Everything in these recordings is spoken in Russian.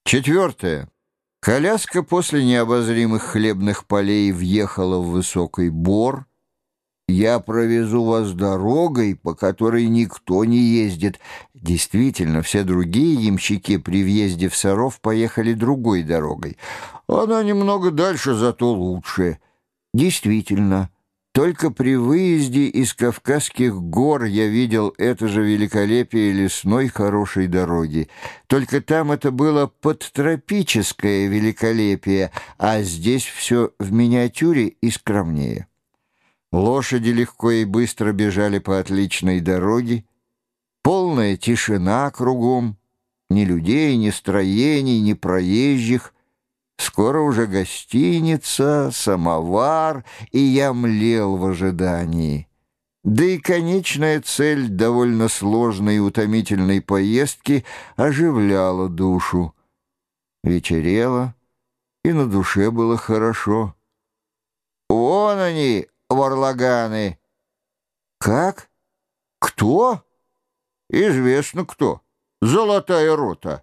Четвертое. Коляска после необозримых хлебных полей въехала в высокий бор. «Я провезу вас дорогой, по которой никто не ездит». Действительно, все другие ямщики при въезде в Саров поехали другой дорогой. Она немного дальше, зато лучше. Действительно, только при выезде из Кавказских гор я видел это же великолепие лесной хорошей дороги. Только там это было подтропическое великолепие, а здесь все в миниатюре и скромнее. Лошади легко и быстро бежали по отличной дороге. Полная тишина кругом. Ни людей, ни строений, ни проезжих. Скоро уже гостиница, самовар, и я млел в ожидании. Да и конечная цель довольно сложной и утомительной поездки оживляла душу. Вечерело, и на душе было хорошо. «Вон они, варлаганы!» «Как? Кто?» «Известно кто. Золотая рота».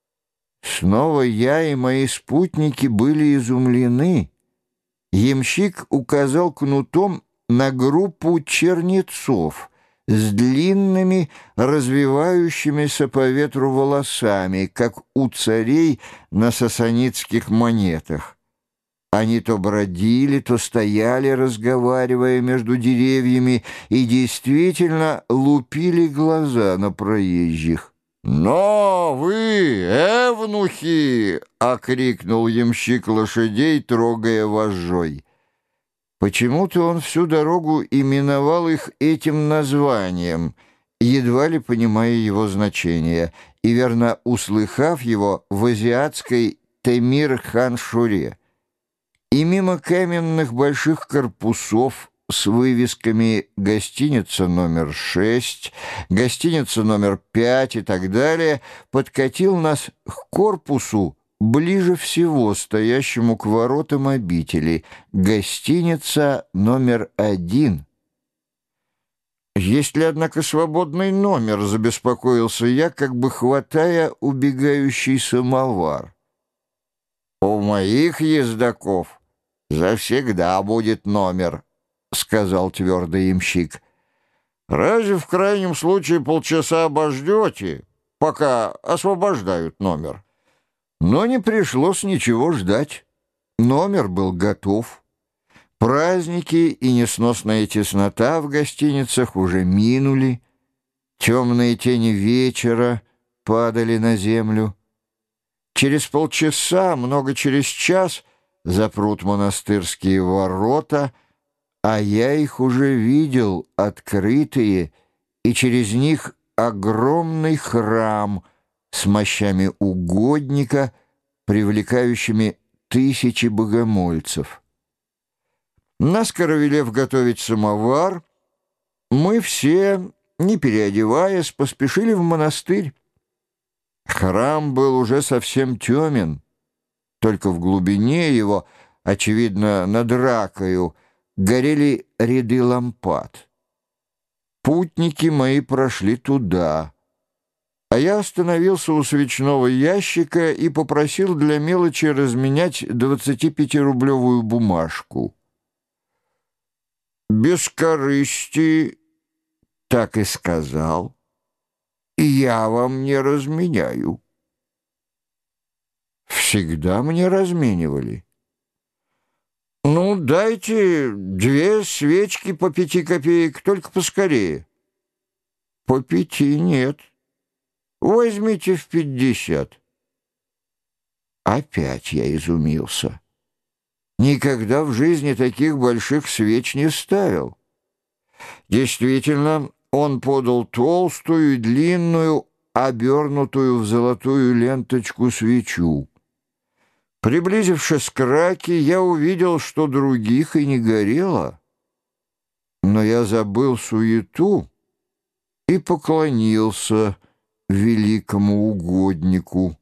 Снова я и мои спутники были изумлены. Ямщик указал кнутом на группу чернецов с длинными, развивающимися по ветру волосами, как у царей на сасанидских монетах. Они то бродили, то стояли, разговаривая между деревьями, и действительно лупили глаза на проезжих. «Но вы, эвнухи!» — окрикнул ямщик лошадей, трогая вожжой. Почему-то он всю дорогу именовал их этим названием, едва ли понимая его значение, и, верно, услыхав его в азиатской Темир-хан-Шуре. И мимо каменных больших корпусов с вывесками «Гостиница номер 6», «Гостиница номер 5» и так далее, подкатил нас к корпусу, ближе всего стоящему к воротам обители, «Гостиница номер 1». «Есть ли, однако, свободный номер?» — забеспокоился я, как бы хватая убегающий самовар. «У моих ездаков завсегда будет номер», — сказал твердо ямщик. «Разве в крайнем случае полчаса обождете, пока освобождают номер?» Но не пришлось ничего ждать. Номер был готов. Праздники и несносная теснота в гостиницах уже минули. Темные тени вечера падали на землю. Через полчаса, много через час, запрут монастырские ворота, а я их уже видел открытые, и через них огромный храм с мощами угодника, привлекающими тысячи богомольцев. Наскоро велев готовить самовар, мы все, не переодеваясь, поспешили в монастырь. Храм был уже совсем темен, только в глубине его, очевидно, над ракою, горели ряды лампад. Путники мои прошли туда, а я остановился у свечного ящика и попросил для мелочи разменять 25-рублевую бумажку. «Без корысти», — так и сказал, — «я вам не разменяю». Всегда мне разменивали. «Ну, дайте 2 свечки по 5 копеек, только поскорее». «По 5 нет. Возьмите в 50». Опять я изумился. Никогда в жизни таких больших свеч не ставил. Действительно, он подал толстую и длинную, обернутую в золотую ленточку свечу. Приблизившись к раке, я увидел, что других и не горело. Но я забыл суету и поклонился великому угоднику.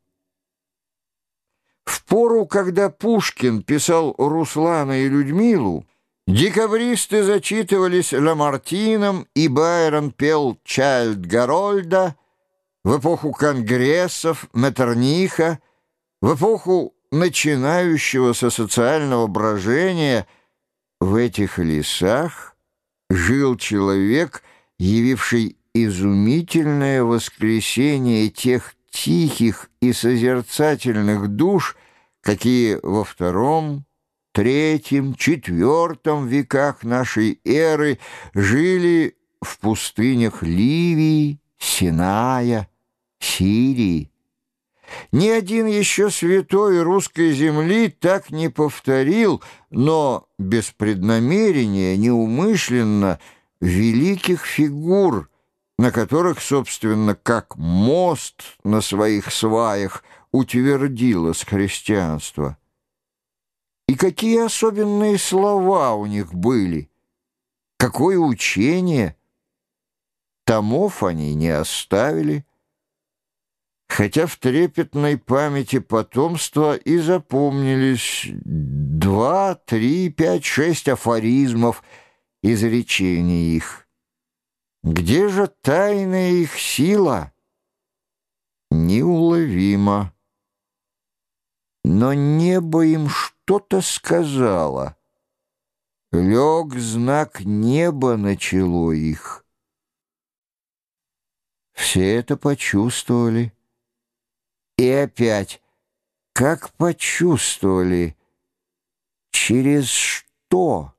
В пору, когда Пушкин писал «Руслана и Людмилу», декабристы зачитывались Ламартином, и Байрон пел «Чайльд Гарольда», в эпоху конгрессов, Меттерниха В эпоху начинающегося социального брожения в этих лесах жил человек, явивший изумительное воскресение тех тихих и созерцательных душ, какие во втором, третьем, четвертом веках нашей эры жили в пустынях Ливии, Синая, Сирии. Ни один еще святой русской земли так не повторил, но без преднамерения, неумышленно, великих фигур, на которых, собственно, как мост на своих сваях утвердилось христианство. И какие особенные слова у них были, какое учение! Томов они не оставили, хотя в трепетной памяти потомства и запомнились 2, 3, 5, 6 афоризмов изречений их. Где же тайная их сила? Неуловимо. Но небо им что-то сказала. Лег знак неба на чело их. Все это почувствовали. И опять, как почувствовали, через что?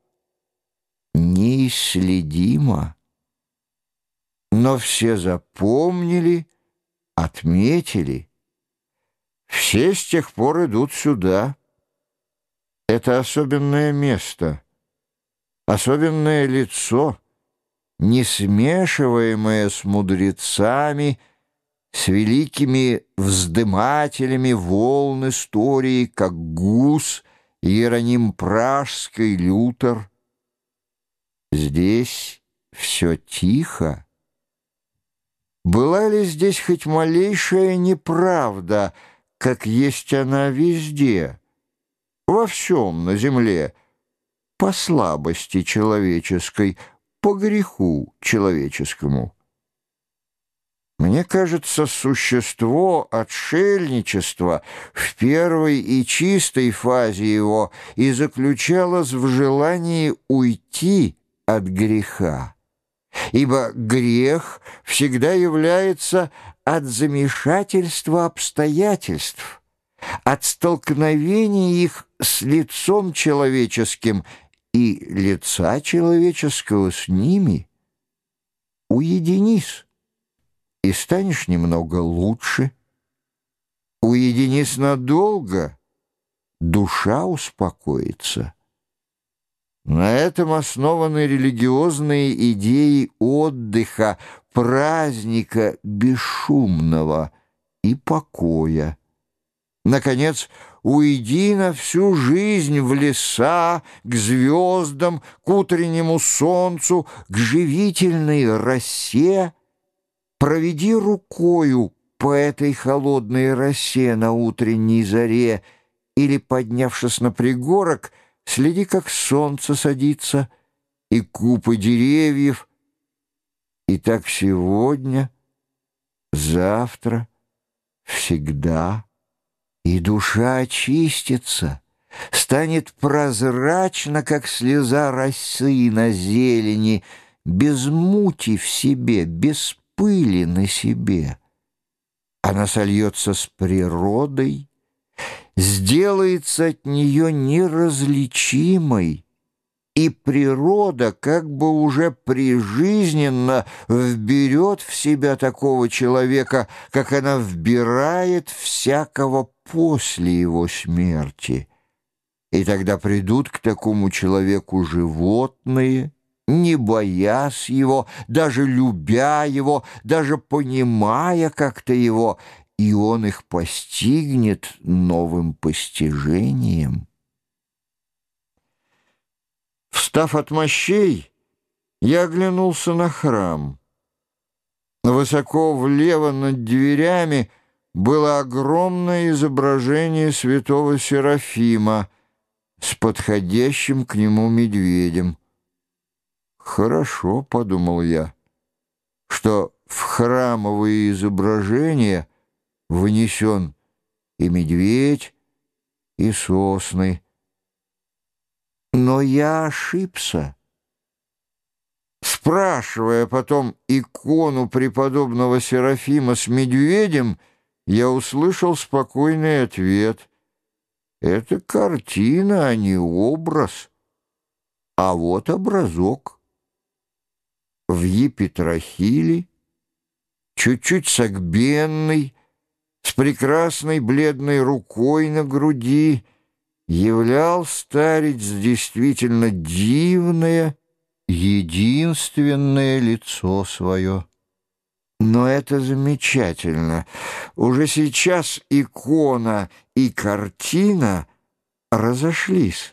Неисследимо. Но все запомнили, отметили. Все с тех пор идут сюда. Это особенное место, особенное лицо, не смешиваемое с мудрецами, с великими вздымателями волн истории, как Гус, Иероним Пражский, Лютер. Здесь все тихо. Была ли здесь хоть малейшая неправда, как есть она везде, во всем на земле, по слабости человеческой, по греху человеческому? Мне кажется, существо отшельничества в первой и чистой фазе его и заключалось в желании уйти от греха, ибо грех всегда является от замешательства обстоятельств, от столкновения их с лицом человеческим и лица человеческого с ними. Уединись, и станешь немного лучше. Уединись надолго, душа успокоится. На этом основаны религиозные идеи отдыха, праздника бесшумного и покоя. Наконец, уйди на всю жизнь в леса, к звездам, к утреннему солнцу, к живительной росе. Проведи рукою по этой холодной росе на утренней заре или, поднявшись на пригорок, следи, как солнце садится, и купы деревьев. И так сегодня, завтра, всегда. И душа очистится, станет прозрачна, как слеза росы на зелени, без мути в себе, без пыли на себе. Она сольется с природой, сделается от нее неразличимой, и природа как бы уже прижизненно вберет в себя такого человека, как она вбирает всякого после его смерти. И тогда придут к такому человеку животные, не боясь его, даже любя его, даже понимая как-то его, и он их постигнет новым постижением. Встав от мощей, я оглянулся на храм. Высоко влево над дверями было огромное изображение святого Серафима с подходящим к нему медведем. «Хорошо», — подумал я, — «что в храмовые изображения внесен и медведь, и сосны. Но я ошибся. Спрашивая потом икону преподобного Серафима с медведем, я услышал спокойный ответ. Это картина, а не образ. А вот образок. В епитрахиле, чуть-чуть согбенный, с прекрасной бледной рукой на груди, являл старец действительно дивное, единственное лицо свое. Но это замечательно. Уже сейчас икона и картина разошлись.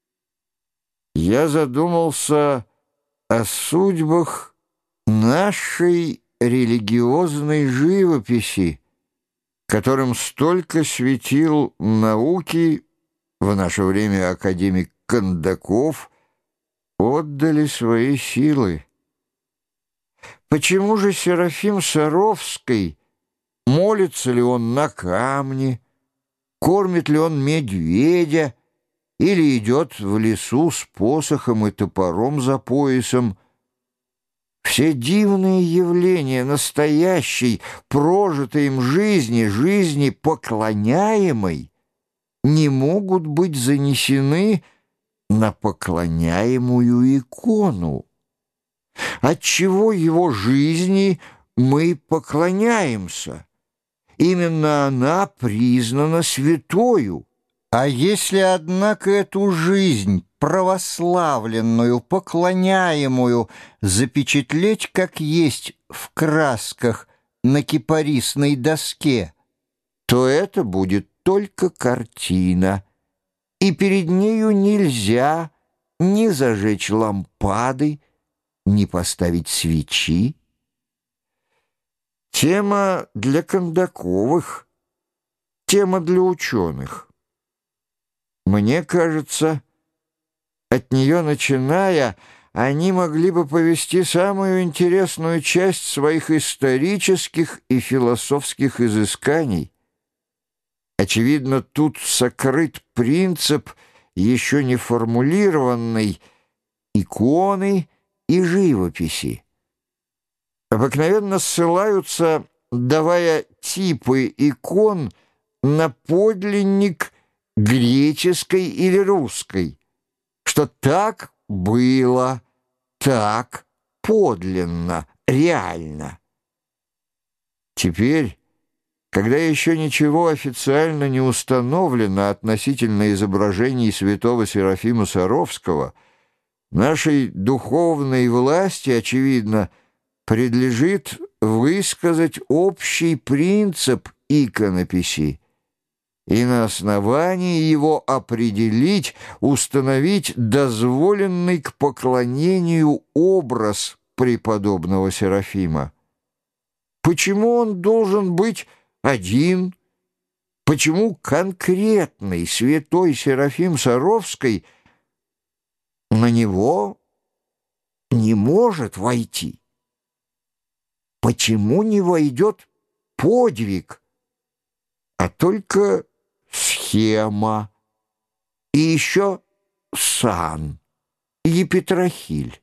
Я задумался о судьбах нашей религиозной живописи, которым столько светил науки в наше время академик Кондаков, отдали свои силы. Почему же Серафим Саровский, молится ли он на камне, кормит ли он медведя или идет в лесу с посохом и топором за поясом? Все дивные явления настоящей, прожитой им жизни, жизни поклоняемой, не могут быть занесены на поклоняемую икону. Отчего его жизни мы поклоняемся? Именно она признана святою. А если, однако, эту жизнь, православленную, поклоняемую, запечатлеть как есть в красках на кипарисной доске, то это будет только картина, и перед нею нельзя ни зажечь лампады, ни поставить свечи. Тема для Кондаковых, тема для ученых. Мне кажется, от нее начиная, они могли бы повести самую интересную часть своих исторических и философских изысканий. Очевидно, тут сокрыт принцип, еще не формулированный, иконы и живописи. Обыкновенно ссылаются, давая типы икон, на подлинник греческой или русской, что так было, так подлинно, реально. Теперь, когда еще ничего официально не установлено относительно изображений святого Серафима Саровского, нашей духовной власти, очевидно, предлежит высказать общий принцип иконописи и на основании его определить, установить дозволенный к поклонению образ преподобного Серафима. Почему он должен быть один? Почему конкретный святой Серафим Саровский на него не может войти? Почему не войдет подвиг, а только схема и еще сан, епитрахиль?